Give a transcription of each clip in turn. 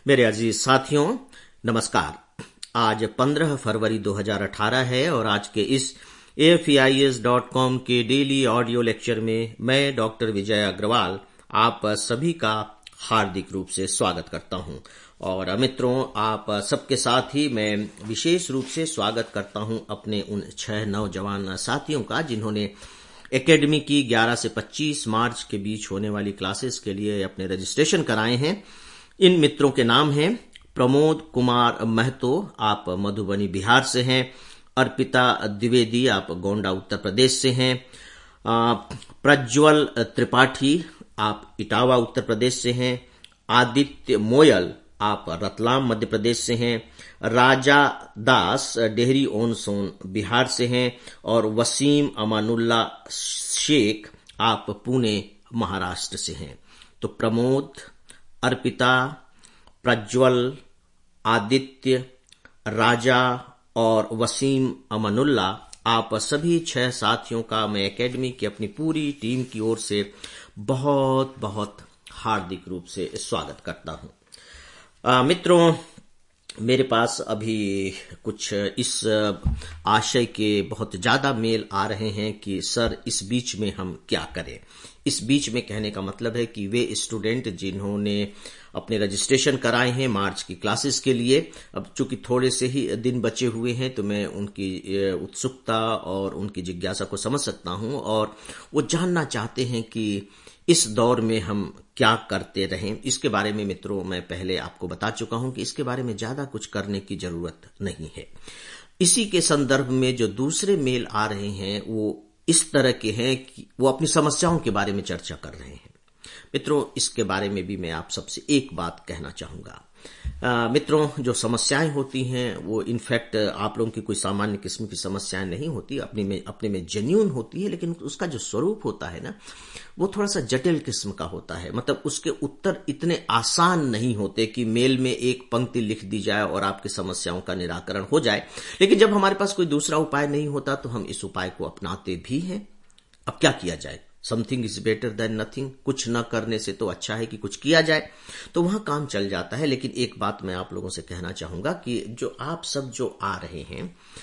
मेरे अजीज साथियों, नमस्कार। आज 15 फरवरी 2018 है और आज के इस AFEIS.com के डेली ऑडियो लेक्चर में मैं डॉक्टर विजय अग्रवाल आप सभी का हार्दिक रूप से स्वागत करता हूं। और मित्रों, आप सबके साथ ही मैं विशेष रूप से स्वागत करता हूं अपने उन 6 नौजवान साथियों का जिन्होंने एकेडमी की 11 से 25 मार्च के बीच होने वाली क्लासेस के लिए अपने रजिस्ट्रेशन कराए हैं। इन मित्रों के नाम हैं प्रमोद कुमार महतो, आप मधुबनी बिहार से हैं। अर्पिता द्विवेदी, आप गोंडा उत्तर प्रदेश से हैं। प्रज्वल त्रिपाठी, आप इटावा उत्तर प्रदेश से हैं। आदित्य मोयल, आप रतलाम मध्य प्रदेश से हैं। राजा दास डेहरी ऑन सोन बिहार से हैं। और वसीम अमानुल्ला शेख, आप पुणे महाराष्ट्र से हैं। तो प्रमोद, अर्पिता, प्रज्वल, आदित्य, राजा और वसीम अमानुल्ला, आप सभी 6 साथियों का मैं एकेडमी की अपनी पूरी टीम की ओर से बहुत बहुत हार्दिक रूप से स्वागत करता हूं। मित्रों, मेरे पास अभी कुछ इस आशय के बहुत ज्यादा मेल आ रहे हैं कि सर इस बीच में हम क्या करें। इस बीच में कहने का मतलब है कि वे स्टूडेंट जिन्होंने अपने रजिस्ट्रेशन कराए हैं मार्च की क्लासेस के लिए, अब चूंकि थोड़े से ही दिन बचे हुए हैं तो मैं उनकी उत्सुकता और उनकी जिज्ञासा को समझ सकता हूं और वो जानना चाहते हैं कि इस दौर में हम क्या करते रहें। इसके बारे में मित्रों मैं पहले आपको बता चुका हूं कि इसके बारे में ज्यादा कुछ करने की जरूरत नहीं है। इसी के संदर्भ में जो दूसरे मेल आ रहे हैं वो इस तरह के हैं कि वो अपनी समस्याओं के बारे में चर्चा कर रहे हैं। मित्रों, इसके बारे में भी मैं आप सबसे एक बात कहना चाहूंगा। मित्रों, जो समस्याएं होती हैं वो इनफैक्ट आप लोगों की कोई सामान्य किस्म की समस्याएं नहीं होती, अपने में जेन्युइन होती है, लेकिन उसका जो स्वरूप होता है ना वो थोड़ा सा जटिल किस्म का होता है। मतलब उसके उत्तर इतने आसान नहीं होते कि मेल में एक पंक्ति लिख दी जाए और आपकी समस्याओं का निराकरण हो जाए। लेकिन जब हमारे पास कोई दूसरा उपाय नहीं होता तो हम इस उपाय को अपनाते भी हैं। अब क्या किया जाए? Something is better than nothing. कुछ न करने से तो अच्छा है कि कुछ किया जाए, तो वहां काम चल जाता है। लेकिन एक बात मैं आप लोगों से कहना चाहूंगा कि जो आप सब जो आ रहे हैं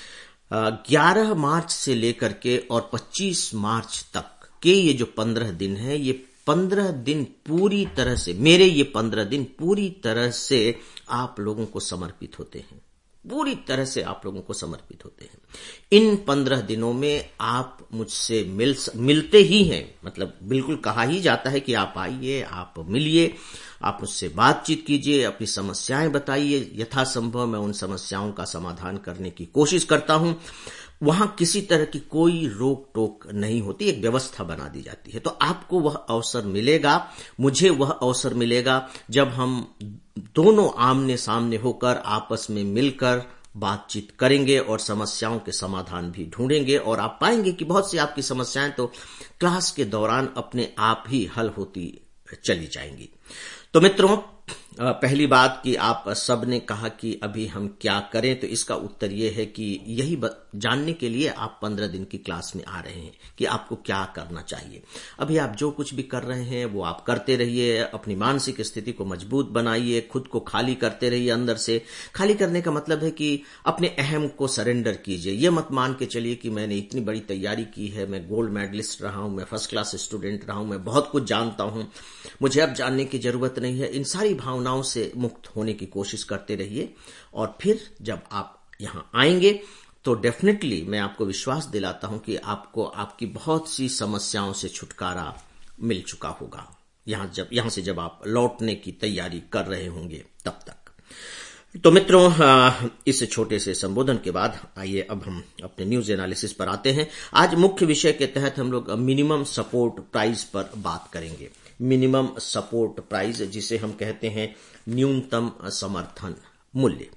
11 मार्च से लेकर के और 25 मार्च तक के ये जो 15 दिन है, ये 15 दिन पूरी तरह से मेरे ये 15 दिन पूरी तरह से आप लोगों को समर्पित होते हैं। पूरी तरह से आप लोगों को समर्पित होते हैं। इन 15 दिनों में आप मुझसे मिलते ही हैं। मतलब बिल्कुल कहा ही जाता है कि आप आइए, आप मिलिए, आप मुझसे बातचीत कीजिए, अपनी समस्याएं बताइए। यथासंभव मैं उन समस्याओं का समाधान करने की कोशिश करता हूं। वहां किसी तरह की कोई रोक टोक नहीं होती, एक व्यवस्था बना दी जाती है। तो आपको वह अवसर मिलेगा, मुझे वह अवसर मिलेगा जब हम दोनों आमने सामने होकर आपस में मिलकर बातचीत करेंगे और समस्याओं के समाधान भी ढूंढेंगे। और आप पाएंगे कि बहुत सी आपकी समस्याएं तो क्लास के दौरान अपने आप ही हल होती चली जाएंगी। तो मित्रों, पहली बात कि आप सब ने कहा कि अभी हम क्या करें, तो इसका उत्तर यह है कि यही जानने के लिए आप 15 दिन की क्लास में आ रहे हैं कि आपको क्या करना चाहिए। अभी आप जो कुछ भी कर रहे हैं वो आप करते रहिए। अपनी मानसिक स्थिति को मजबूत बनाइए, खुद को खाली करते रहिए अंदर से। खाली करने का मतलब है कि अपने अहम को सरेंडर कीजिए। ये मत मान के चलिए कि मैंने इतनी बड़ी तैयारी की है, मैं गोल्ड मेडलिस्ट रहा हूं, मैं फर्स्ट क्लास स्टूडेंट रहा हूं, मैं बहुत कुछ जानता हूं, मुझे अब जानने की जरूरत नहीं है। इन सारी भावनाओं से मुक्त होने की कोशिश करते रहिए। और फिर जब आप यहां आएंगे तो डेफिनेटली मैं आपको विश्वास दिलाता हूं कि आपको आपकी बहुत सी समस्याओं से छुटकारा मिल चुका होगा। यहां से जब आप लौटने की तैयारी कर रहे होंगे तब तक। तो मित्रों, इस छोटे से संबोधन के बाद आइए अब हम अपने न्यूज एनालिसिस पर आते हैं। आज मुख्य विषय के तहत हम लोग मिनिमम सपोर्ट प्राइस पर बात करेंगे। मिनिमम सपोर्ट प्राइस, जिसे हम कहते हैं न्यूनतम समर्थन मूल्य।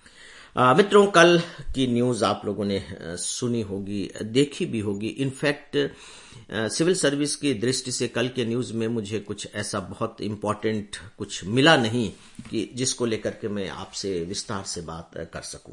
मित्रों, कल की न्यूज आप लोगों ने सुनी होगी, देखी भी होगी। इनफैक्ट सिविल सर्विस की दृष्टि से कल के न्यूज में मुझे कुछ ऐसा बहुत इंपॉर्टेंट कुछ मिला नहीं कि जिसको लेकर के मैं आपसे विस्तार से बात कर सकूं।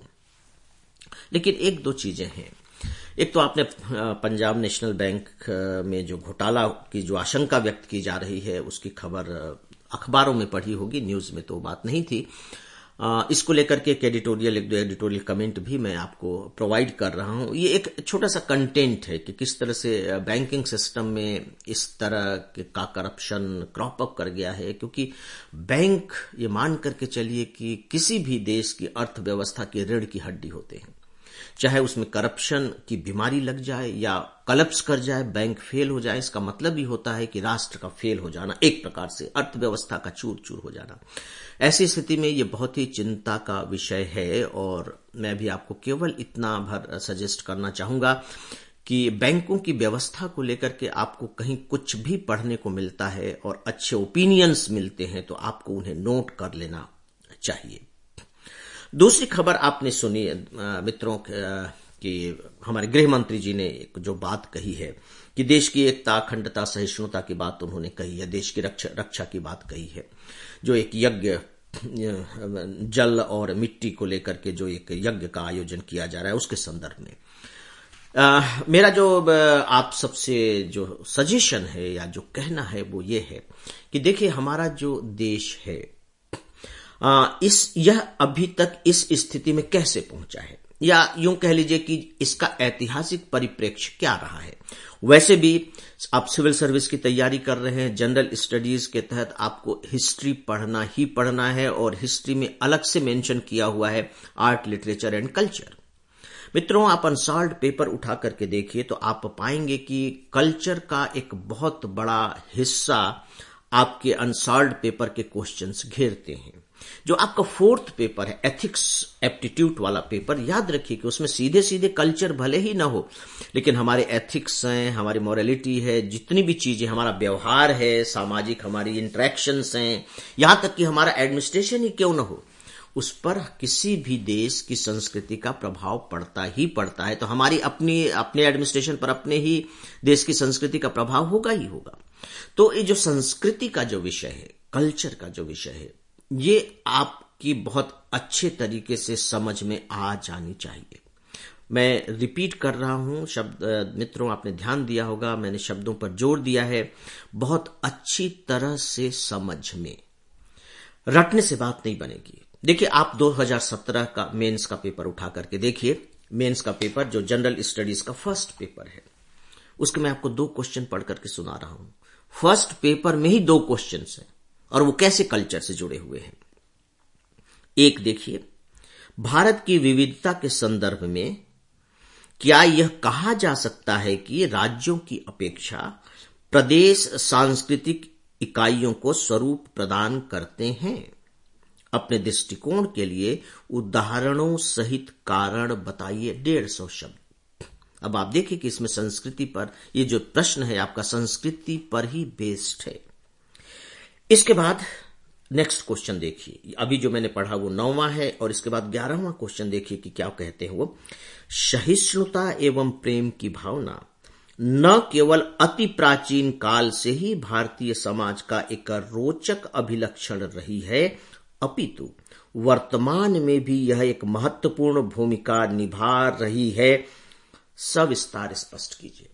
लेकिन एक दो चीजें हैं। एक तो आपने पंजाब नेशनल बैंक में जो घोटाला की जो आशंका व्यक्त की जा रही है उसकी खबर अखबारों में पढ़ी होगी, न्यूज में तो बात नहीं थी। इसको लेकर के एक दो एडिटोरियल कमेंट भी मैं आपको प्रोवाइड कर रहा हूं। ये एक छोटा सा कंटेंट है कि किस तरह से बैंकिंग सिस्टम में इस तरह का करप्शन क्रॉप अप कर गया है, क्योंकि बैंक ये मान करके चलिए कि किसी भी देश की अर्थव्यवस्था की रीढ़ की हड्डी होते हैं। चाहे उसमें करप्शन की बीमारी लग जाए या कलप्स कर जाए, बैंक फेल हो जाए, इसका मतलब ही होता है कि राष्ट्र का फेल हो जाना, एक प्रकार से अर्थव्यवस्था का चूर चूर हो जाना। ऐसी स्थिति में ये बहुत ही चिंता का विषय है और मैं भी आपको केवल इतना भर सजेस्ट करना चाहूंगा कि बैंकों की व्यवस्था को लेकर के आपको कहीं कुछ भी पढ़ने को मिलता है और अच्छे ओपिनियंस मिलते हैं तो आपको उन्हें नोट कर लेना चाहिए। दूसरी खबर आपने सुनी मित्रों कि हमारे गृह मंत्री जी ने जो बात कही है कि देश की एकता, अखंडता, सहिष्णुता की बात उन्होंने कही है, देश की रक्षा की बात कही है। जो एक यज्ञ, जल और मिट्टी को लेकर के जो एक यज्ञ का आयोजन किया जा रहा है, उसके संदर्भ में मेरा जो आप सबसे जो सजेशन है या जो कहना है वो ये है कि देखिए, हमारा जो देश है यह अभी तक इस स्थिति में कैसे पहुंचा है, या यूं कह लीजिए कि इसका ऐतिहासिक परिप्रेक्ष्य क्या रहा है। वैसे भी आप सिविल सर्विस की तैयारी कर रहे हैं, जनरल स्टडीज के तहत आपको हिस्ट्री पढ़ना ही पढ़ना है और हिस्ट्री में अलग से मेंशन किया हुआ है आर्ट, लिटरेचर एंड कल्चर। मित्रों, आप अनसॉल्व्ड पेपर उठा करके देखिए तो आप पाएंगे कि कल्चर का एक बहुत बड़ा हिस्सा आपके अनसॉल्व्ड पेपर के क्वेश्चंस घेरते हैं। जो आपका फोर्थ पेपर है, एथिक्स एप्टीट्यूड वाला पेपर, याद रखिए कि उसमें सीधे सीधे कल्चर भले ही ना हो, लेकिन हमारे एथिक्स हैं, हमारी मोरालिटी है, जितनी भी चीजें, हमारा व्यवहार है, सामाजिक हमारी इंटरेक्शंस हैं, यहां तक कि हमारा एडमिनिस्ट्रेशन ही क्यों ना हो, उस पर किसी भी देश की संस्कृति का प्रभाव पड़ता ही पड़ता है। तो हमारी अपने एडमिनिस्ट्रेशन पर अपने ही देश की संस्कृति का प्रभाव होगा ही होगा। तो ये जो संस्कृति का जो विषय है, कल्चर का जो विषय है, ये आपकी बहुत अच्छे तरीके से समझ में आ जानी चाहिए। मैं रिपीट कर रहा हूं शब्द, मित्रों आपने ध्यान दिया होगा, मैंने शब्दों पर जोर दिया है, बहुत अच्छी तरह से समझ में। रटने से बात नहीं बनेगी। देखिए, आप 2017 का मेंस का पेपर उठा करके देखिए। मेंस का पेपर जो जनरल स्टडीज का फर्स्ट पेपर है, उसके मैं आपको 2 क्वेश्चन पढ़ करके सुना रहा हूं। फर्स्ट पेपर में ही 2 क्वेश्चन हैं और वो कैसे कल्चर से जुड़े हुए हैं। एक देखिए, भारत की विविधता के संदर्भ में क्या यह कहा जा सकता है कि राज्यों की अपेक्षा प्रदेश सांस्कृतिक इकाइयों को स्वरूप प्रदान करते हैं? अपने दृष्टिकोण के लिए उदाहरणों सहित कारण बताइए। 150 शब्द। अब आप देखिए कि इसमें संस्कृति पर, ये जो प्रश्न है आपका संस्कृति पर ही बेस्ड है। इसके बाद नेक्स्ट क्वेश्चन देखिए, अभी जो मैंने पढ़ा वो 9वां है और इसके बाद 11वां क्वेश्चन देखिए कि क्या कहते हैं वो। सहिष्णुता एवं प्रेम की भावना न केवल अति प्राचीन काल से ही भारतीय समाज का एक रोचक अभिलक्षण रही है, अपितु वर्तमान में भी यह एक महत्वपूर्ण भूमिका निभा रही है। सविस्तार स्पष्ट कीजिए।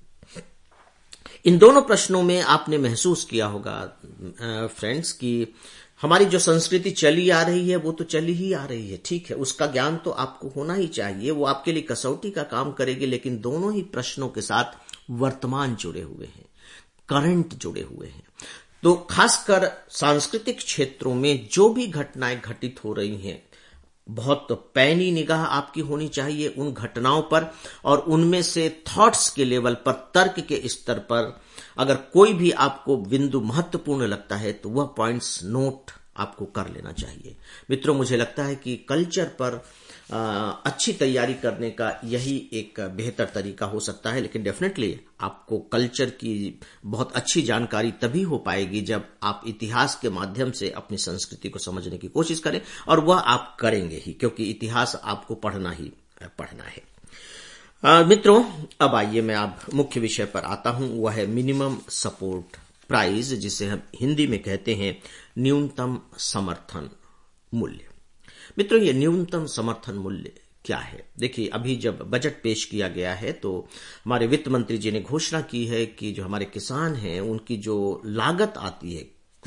इन दोनों प्रश्नों में आपने महसूस किया होगा फ्रेंड्स कि हमारी जो संस्कृति चली आ रही है वो तो चली ही आ रही है, ठीक है, उसका ज्ञान तो आपको होना ही चाहिए, वो आपके लिए कसौटी का काम करेगी। लेकिन दोनों ही प्रश्नों के साथ वर्तमान जुड़े हुए हैं, करंट जुड़े हुए हैं। तो खासकर सांस्कृतिक क्षेत्रों में जो भी घटनाएं घटित हो रही हैं, बहुत पैनी निगाह आपकी होनी चाहिए उन घटनाओं पर, और उनमें से थॉट्स के लेवल पर, तर्क के स्तर पर अगर कोई भी आपको बिंदु महत्वपूर्ण लगता है तो वह पॉइंट्स नोट आपको कर लेना चाहिए। मित्रों, मुझे लगता है कि कल्चर पर अच्छी तैयारी करने का यही एक बेहतर तरीका हो सकता है। लेकिन डेफिनेटली आपको कल्चर की बहुत अच्छी जानकारी तभी हो पाएगी जब आप इतिहास के माध्यम से अपनी संस्कृति को समझने की कोशिश करें, और वह आप करेंगे ही, क्योंकि इतिहास आपको पढ़ना ही पढ़ना है। मित्रों, अब आइए मैं अब मुख्य विषय पर आता हूं, वह है मिनिमम सपोर्ट प्राइस, जिसे हम हिंदी में कहते हैं न्यूनतम समर्थन मूल्य। मित्रों, ये न्यूनतम समर्थन मूल्य क्या है? देखिए, अभी जब बजट पेश किया गया है तो हमारे वित्त मंत्री जी ने घोषणा की है कि जो हमारे किसान हैं उनकी जो लागत आती है,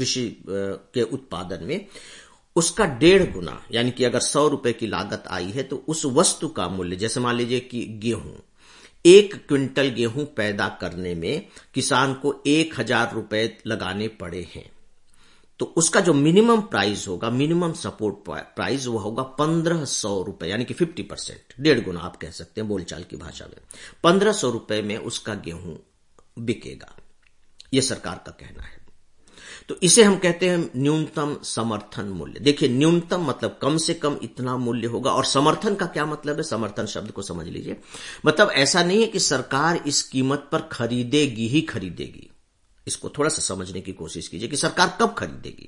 कृषि के उत्पादन में, उसका 1.5 गुना, यानी कि अगर 100 रुपए की लागत आई है तो उस वस्तु का मूल्य, जैसे मान लीजिए कि गेहूं, 1 क्विंटल गेहूं पैदा करने में किसान को 1000 रुपए लगाने पड़े हैं, तो उसका जो मिनिमम प्राइस होगा, मिनिमम सपोर्ट प्राइस, वो होगा 1500 रुपए, यानी कि 50%, 1.5 गुना आप कह सकते हैं बोलचाल की भाषा में। 1500 रुपए में उसका गेहूं बिकेगा, यह सरकार का कहना है। तो इसे हम कहते हैं न्यूनतम समर्थन मूल्य। देखिए, न्यूनतम मतलब कम से कम इतना मूल्य होगा, और समर्थन का क्या मतलब है, समर्थन शब्द को समझ लीजिए। मतलब ऐसा नहीं है कि सरकार इस कीमत पर खरीदेगी ही खरीदेगी। इसको थोड़ा सा समझने की कोशिश कीजिए कि सरकार कब खरीदेगी।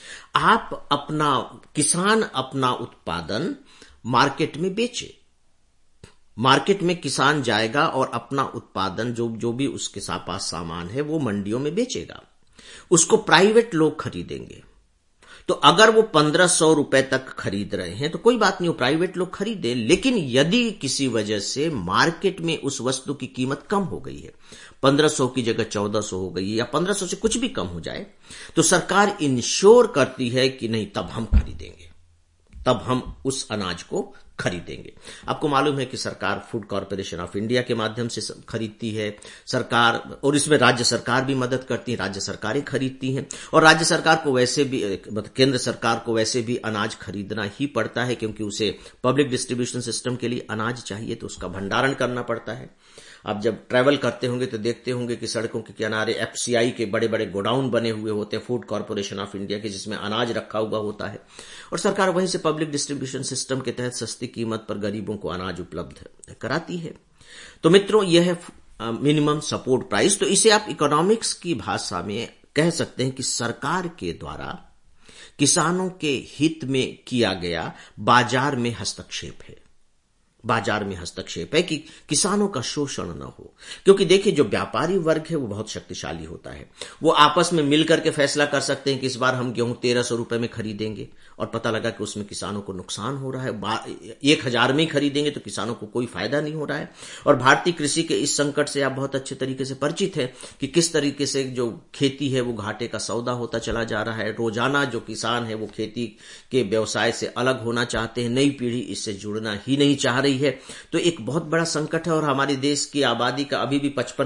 किसान अपना उत्पादन मार्केट में बेचे, मार्केट में किसान जाएगा और अपना उत्पादन जो भी उसके पास सामान है वो मंडियों में बेचेगा, उसको प्राइवेट लोग खरीदेंगे। तो अगर वो 1500 रुपए तक खरीद रहे हैं तो कोई बात नहीं, वो प्राइवेट लोग खरीदे। लेकिन यदि किसी वजह से मार्केट में उस वस्तु की कीमत कम हो गई है, 1500 की जगह 1400 हो गई है, या 1500 से कुछ भी कम हो जाए, तो सरकार इंश्योर करती है कि नहीं, तब हम खरीदेंगे, तब हम उस अनाज को खरीदेंगे। आपको मालूम है कि सरकार फूड कॉर्पोरेशन ऑफ इंडिया के माध्यम से खरीदती है सरकार, और इसमें राज्य सरकार भी मदद करती है, राज्य सरकारें खरीदती हैं। और राज्य सरकार को वैसे भी, मतलब केंद्र सरकार को वैसे भी अनाज खरीदना ही पड़ता है, क्योंकि उसे पब्लिक डिस्ट्रीब्यूशन सिस्टम के लिए अनाज चाहिए, तो उसका भंडारण करना पड़ता है। आप जब ट्रैवल करते होंगे तो देखते होंगे कि सड़कों के किनारे एफसीआई के बड़े बड़े गोडाउन बने हुए होते हैं, फूड कॉर्पोरेशन ऑफ इंडिया के, जिसमें अनाज रखा हुआ होता है, और सरकार वहीं से पब्लिक डिस्ट्रीब्यूशन सिस्टम के तहत सस्ती कीमत पर गरीबों को अनाज उपलब्ध कराती है। तो मित्रों, यह है मिनिमम सपोर्ट प्राइस। तो इसे आप इकोनॉमिक्स की भाषा में कह सकते हैं कि सरकार के द्वारा किसानों के हित में किया गया बाजार में हस्तक्षेप है। बाजार में हस्तक्षेप है कि किसानों का शोषण न हो, क्योंकि देखिए, जो व्यापारी वर्ग है वो बहुत शक्तिशाली होता है। वो आपस में मिलकर के फैसला कर सकते हैं कि इस बार हम गेहूं 1300 रुपए में खरीदेंगे, और पता लगा कि उसमें किसानों को नुकसान हो रहा है, 1000 में ही खरीदेंगे तो किसानों को कोई फायदा नहीं हो रहा है। और भारतीय कृषि के इस संकट से आप बहुत अच्छे तरीके से परिचित हैं कि किस तरीके से जो खेती है वो घाटे का सौदा होता चला जा रहा है। रोजाना जो किसान है वो खेती के व्यवसाय से अलग होना चाहते हैं, नई पीढ़ी इससे जुड़ना ही नहीं चाह रही है। तो एक बहुत बड़ा संकट है, और हमारे देश की आबादी का अभी भी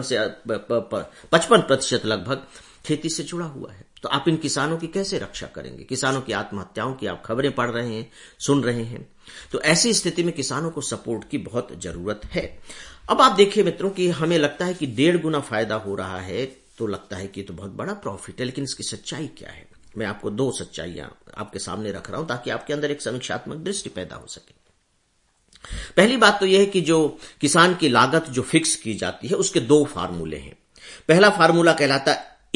55% लगभग खेती से जुड़ा हुआ है। तो आप इन किसानों की कैसे रक्षा करेंगे? किसानों की आत्महत्याओं की आप खबरें पढ़ रहे हैं, सुन रहे हैं। तो ऐसी स्थिति में किसानों को सपोर्ट की बहुत जरूरत है। अब आप देखिए मित्रों कि हमें लगता है कि 1.5 गुना फायदा हो रहा है, तो लगता है कि तो बहुत बड़ा प्रॉफिट है, लेकिन इसकी सच्चाई क्या है? मैं आपको 2 सच्चाइयां आपके सामने रख रहा हूं ताकि आपके अंदर एक समीक्षात्मक दृष्टि पैदा हो सके। पहली बात तो यह है कि जो किसान की लागत जो फिक्स की जाती है उसके 2 फार्मूले हैं। पहला फार्मूला कहलाता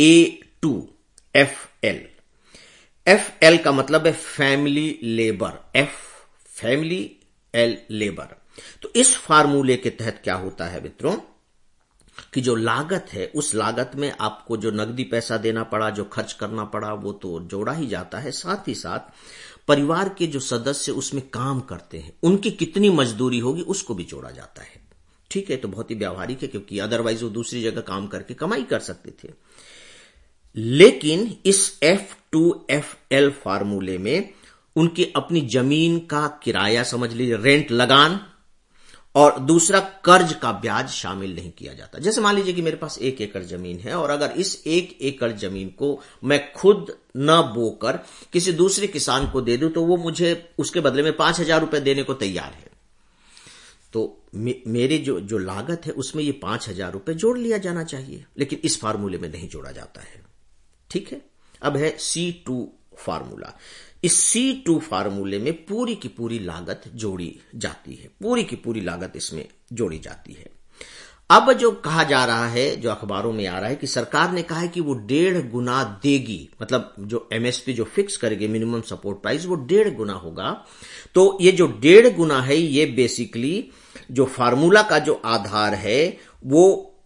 A2FL। FL का मतलब है family labour, family, L labour. तो इस फार्मूले के तहत क्या होता है मित्रों कि जो लागत है, उस लागत में आपको जो नकदी पैसा देना पड़ा, जो खर्च करना पड़ा, वो तो जोड़ा ही जाता है। साथ ही साथ परिवार के जो सदस्य उसमें काम करते हैं, उनकी कितनी मजदूरी होगी उसको भी जोड़ा जाता है। ठीक है, तो बहुत ही व्यावहारिक है, क्योंकि अदरवाइज वो दूसरी जगह काम करके कमाई कर सकते थे। लेकिन इस F2FL फार्मूले में उनकी अपनी जमीन का किराया, समझ लीजिए रेंट, लगान, और दूसरा कर्ज का ब्याज शामिल नहीं किया जाता। जैसे मान लीजिए कि मेरे पास 1 एकड़ जमीन है, और अगर इस 1 एकड़ जमीन को मैं खुद न बोकर किसी दूसरे किसान को दे दूं तो वो मुझे उसके बदले में 5000 रुपए देने को तैयार है। तो मेरी जो लागत है उसमें ये 5000 रुपए जोड़ लिया जाना चाहिए, लेकिन इस फार्मूले में नहीं जोड़ा जाता है। ठीक है, अब है C2 फार्मूला। इस C2 फार्मूले में पूरी की पूरी लागत जोड़ी जाती है, पूरी की पूरी लागत इसमें जोड़ी जाती है। अब जो कहा जा रहा है, जो अखबारों में आ रहा है कि सरकार ने कहा है कि वो 1.5 गुना देगी, मतलब जो MSP जो फिक्स करेगी, मिनिमम सपोर्ट प्राइस, वो 1.5 गुना होगा। तो ये जो 1.5 गुना है, ये बेसिकली जो फार्मूला का जो आधार है वो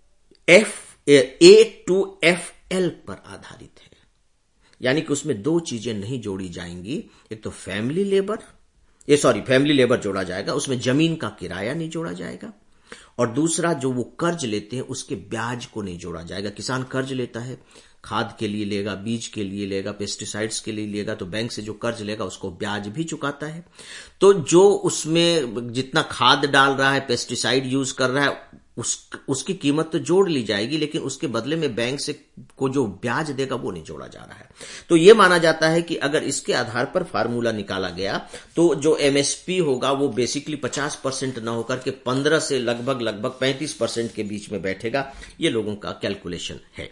A2FL पर आधारित है। यानी कि उसमें 2 चीजें नहीं जोड़ी जाएंगी। एक तो फैमिली लेबर जोड़ा जाएगा, उसमें जमीन का किराया नहीं जोड़ा जाएगा, और दूसरा जो वो कर्ज लेते हैं उसके ब्याज को नहीं जोड़ा जाएगा। किसान कर्ज लेता है, खाद के लिए लेगा, बीज के लिए लेगा, पेस्टिसाइड्स के लिए लेगा, तो बैंक से जो कर्ज लेगा उसको ब्याज भी चुकाता है। तो जो उसमें जितना खाद डाल रहा है, पेस्टिसाइड यूज कर रहा है, उसकी कीमत तो जोड़ ली जाएगी, लेकिन उसके बदले में बैंक से को जो ब्याज देगा वो नहीं जोड़ा जा रहा है। तो ये माना जाता है कि अगर इसके आधार पर फार्मूला निकाला गया तो जो एमएसपी होगा वो बेसिकली 50% न होकर के 15 से लगभग 35% के बीच में बैठेगा। ये लोगों का कैलकुलेशन है।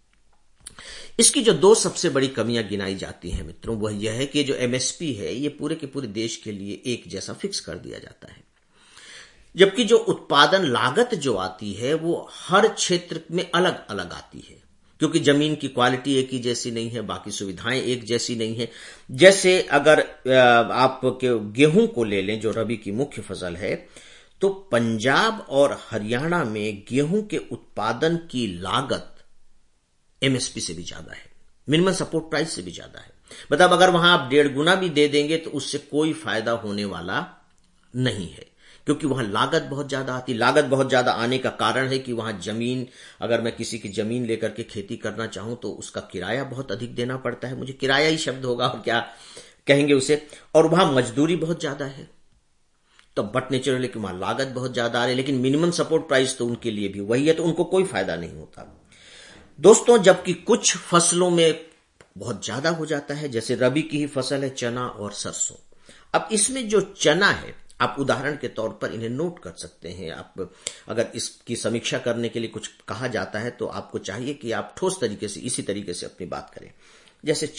इसकी जो दो सबसे बड़ी कमियां गिनाई जाती हैं मित्रों, वह यह है कि जो एमएसपी है ये पूरे के पूरे देश के लिए एक जैसा फिक्स कर दिया जाता है, जबकि जो उत्पादन लागत जो आती है वो हर क्षेत्र में अलग अलग आती है, क्योंकि जमीन की क्वालिटी एक ही जैसी नहीं है, बाकी सुविधाएं एक जैसी नहीं है। जैसे अगर आप गेहूं को ले लें जो रबी की मुख्य फसल है, तो पंजाब और हरियाणा में गेहूं के उत्पादन की लागत एमएसपी से भी ज्यादा है, मिनिमम सपोर्ट प्राइस से भी ज्यादा है। मतलब अगर वहां आप 1.5 गुना भी दे देंगे तो उससे कोई फायदा होने वाला नहीं है, क्योंकि वहां लागत बहुत ज्यादा आती। लागत बहुत ज्यादा आने का कारण है कि वहां जमीन, अगर मैं किसी की जमीन लेकर के खेती करना चाहूं तो उसका किराया बहुत अधिक देना पड़ता है, मुझे किराया ही शब्द होगा और क्या कहेंगे उसे, और वहां मजदूरी बहुत ज्यादा है। तो बट नेचुरल है कि वहां लागत बहुत ज्यादा आ रही है, लेकिन मिनिमम सपोर्ट प्राइस तो उनके लिए भी वही है, तो उनको कोई फायदा नहीं होता दोस्तों। जबकि कुछ फसलों में बहुत ज्यादा हो जाता है, जैसे रबी की ही फसल है चना और सरसों। अब इसमें जो चना है, आप उदाहरण के तौर पर इन्हें नोट कर सकते हैं। आप अगर इसकी समीक्षा करने के लिए कुछ कहा जाता है तो आपको चाहिए कि आप ठोस तरीके से इसी तरीके से अपनी बात करें। जैसे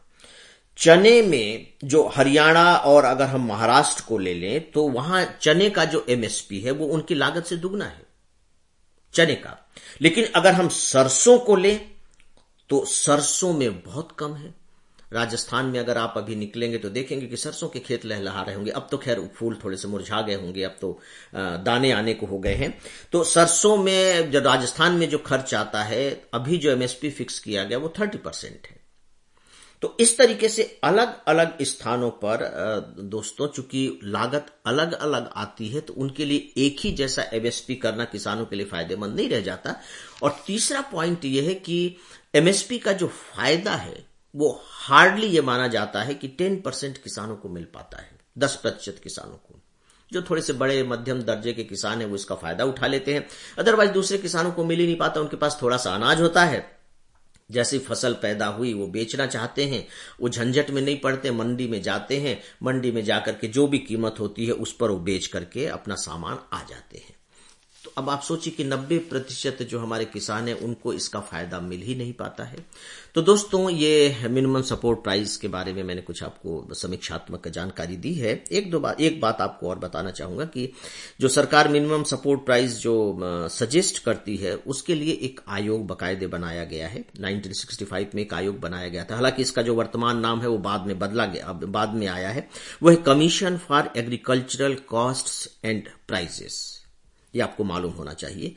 चने में जो हरियाणा और अगर हम महाराष्ट्र को ले लें तो वहां चने का जो एमएसपी है वो उनकी लागत से दुगना है चने का। लेकिन अगर हम सरसों को लें तो सरसों में बहुत कम है। राजस्थान में अगर आप अभी निकलेंगे तो देखेंगे कि सरसों के खेत लहलहा रहे होंगे। अब तो खैर फूल थोड़े से मुरझा गए होंगे, अब तो दाने आने को हो गए हैं। तो सरसों में जो राजस्थान में जो खर्च आता है, अभी जो एमएसपी फिक्स किया गया वो 30% है। तो इस तरीके से अलग अलग स्थानों पर दोस्तों चूंकि लागत अलग अलग आती है तो उनके लिए एक ही जैसा एमएसपी करना किसानों के लिए फायदेमंद नहीं रह जाता। और तीसरा पॉइंट यह है कि एमएसपी का जो फायदा है वो हार्डली ये माना जाता है कि 10% किसानों को मिल पाता है, 10% किसानों को। जो थोड़े से बड़े मध्यम दर्जे के किसान हैं वो इसका फायदा उठा लेते हैं, अदरवाइज दूसरे किसानों को मिल ही नहीं पाता। उनके पास थोड़ा सा अनाज होता है, जैसी फसल पैदा हुई वो बेचना चाहते हैं, वो झंझट में नहीं पड़ते, मंडी में जाते हैं, मंडी में जाकर के जो भी कीमत होती है उस पर वो बेच करके अपना सामान आ जाते हैं। तो अब आप सोचिए कि 90% जो हमारे किसान हैं उनको इसका फायदा मिल ही नहीं पाता है। तो दोस्तों ये मिनिमम सपोर्ट प्राइस के बारे में मैंने कुछ आपको समीक्षात्मक जानकारी दी है। एक बात आपको और बताना चाहूंगा कि जो सरकार मिनिमम सपोर्ट प्राइस जो सजेस्ट करती है उसके लिए एक आयोग बाकायदे बनाया गया है। 1965 में एक आयोग बनाया गया था, हालांकि इसका जो वर्तमान नाम है वो बाद में बदला गया, बाद में आया है। वो है commission for agricultural costs and prices. ये आपको मालूम होना चाहिए,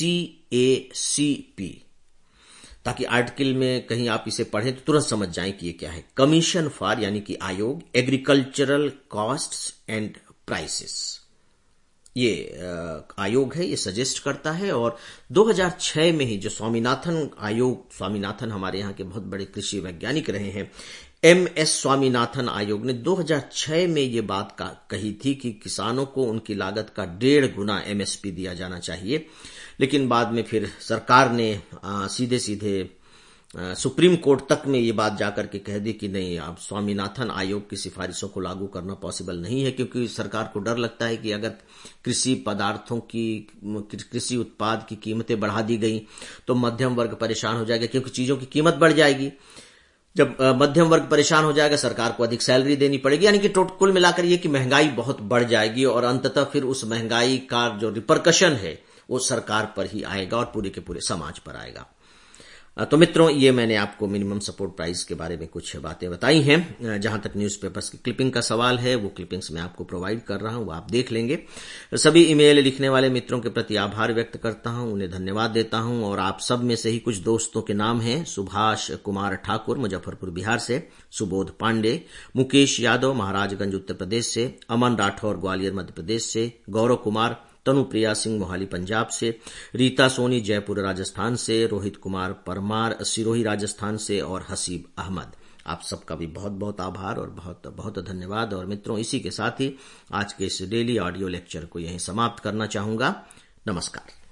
CACP, ताकि आर्टिकल में कहीं आप इसे पढ़ें तो तुरंत समझ जाएं कि ये क्या है। कमीशन फॉर यानी कि आयोग, एग्रीकल्चरल कॉस्ट्स एंड प्राइसेस, ये आयोग है, ये सजेस्ट करता है। और 2006 में ही जो स्वामीनाथन आयोग, स्वामीनाथन हमारे यहाँ के बहुत बड़े कृषि वैज्ञानिक रहे हैं, MS स्वामीनाथन आयोग ने 2006 में ये बात कही थी कि किसानों को उनकी लागत का 1.5 गुना एमएसपी दिया जाना चाहिए। लेकिन बाद में फिर सरकार ने सीधे सीधे सुप्रीम कोर्ट तक में ये बात जाकर के कह दी कि नहीं, अब स्वामीनाथन आयोग की सिफारिशों को लागू करना पॉसिबल नहीं है, क्योंकि सरकार को डर लगता है कि अगर कृषि पदार्थों की, कृषि उत्पाद की कीमतें बढ़ा दी गई तो मध्यम वर्ग परेशान हो जाएगा, क्योंकि चीजों की कीमत बढ़ जाएगी। जब मध्यम वर्ग परेशान हो जाएगा, सरकार को अधिक सैलरी देनी पड़ेगी, यानी कि कुल मिलाकर ये कि महंगाई बहुत बढ़ जाएगी और अंततः फिर उस महंगाई का जो रिपरकशन है वो सरकार पर ही आएगा और पूरे के पूरे समाज पर आएगा। तो मित्रों, ये मैंने आपको मिनिमम सपोर्ट प्राइस के बारे में कुछ बातें बताई हैं। जहां तक न्यूज़पेपर्स की क्लिपिंग का सवाल है, वो क्लिपिंग्स मैं आपको प्रोवाइड कर रहा हूं, वो आप देख लेंगे। सभी ईमेल लिखने वाले मित्रों के प्रति आभार व्यक्त करता हूं, उन्हें धन्यवाद देता हूं। और आप सब में से ही कुछ दोस्तों के नाम हैं: सुभाष कुमार ठाकुर मुजफ्फरपुर बिहार से, सुबोध पांडे, मुकेश यादव महाराजगंज उत्तर प्रदेश से, अमन राठौर ग्वालियर मध्य प्रदेश से, गौरव कुमार तनुप्रिया सिंह मोहाली पंजाब से, रीता सोनी जयपुर राजस्थान से, रोहित कुमार परमार सिरोही राजस्थान से और हसीब अहमद। आप सबका भी बहुत बहुत आभार और बहुत बहुत धन्यवाद। और मित्रों, इसी के साथ ही आज के इस डेली ऑडियो लेक्चर को यहीं समाप्त करना चाहूंगा। नमस्कार।